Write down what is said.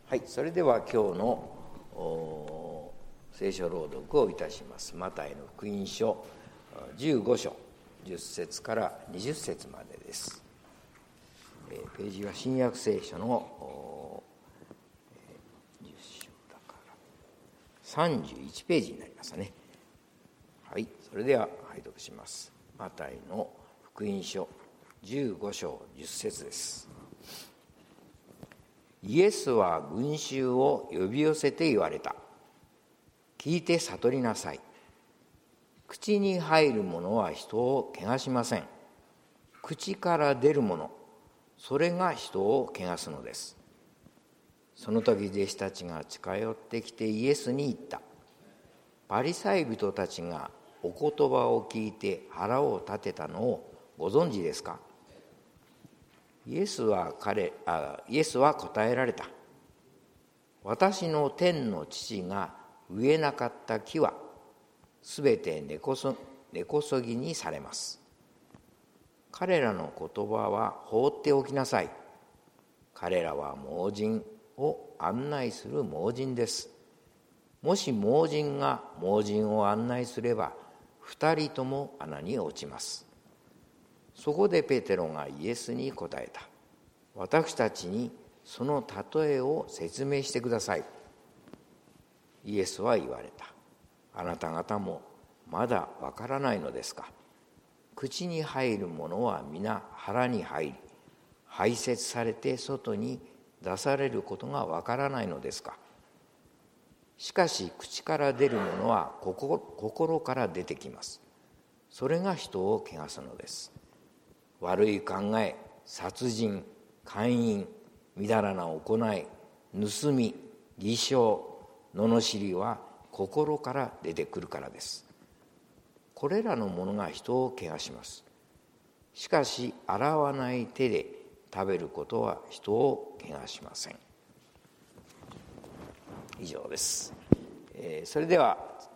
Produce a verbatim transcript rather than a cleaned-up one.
はい、それでは今日の聖書朗読をいたします。マタイの福音書じゅうご章じゅっ節からにじゅっ節までです。えー、ページは新約聖書のじゅっ章だからさんじゅういちページになりますね。はい、それでは拝読します。マタイの福音書じゅうご章じゅっ節です。イエスは群衆を呼び寄せて言われた。聞いて悟りなさい。口に入るものは人を汚しません。口から出るもの、それが人を汚すのです。その時弟子たちが近寄ってきてイエスに言った。パリサイ人たちがお言葉を聞いて腹を立てたのをご存知ですか？イエスは彼あイエスは答えられた。私の天の父が植えなかった木はすべて根こそ、根こそぎにされます。彼らの言葉は放っておきなさい。彼らは盲人を案内する盲人です。もし盲人が盲人を案内すれば二人とも穴に落ちます。そこでペテロがイエスに答えた。私たちにその例えを説明してください。イエスは言われた。あなた方もまだわからないのですか？口に入るものは皆腹に入り、排泄されて外に出されることがわからないのですか？しかし口から出るものは心、心から出てきます。それが人を汚すのです。悪い考え、殺人、姦淫、みだらな行い、盗み、偽証、罵りは心から出てくるからです。これらのものが人を汚します。しかし洗わない手で食べることは人を汚しません。以上です。えー、それでは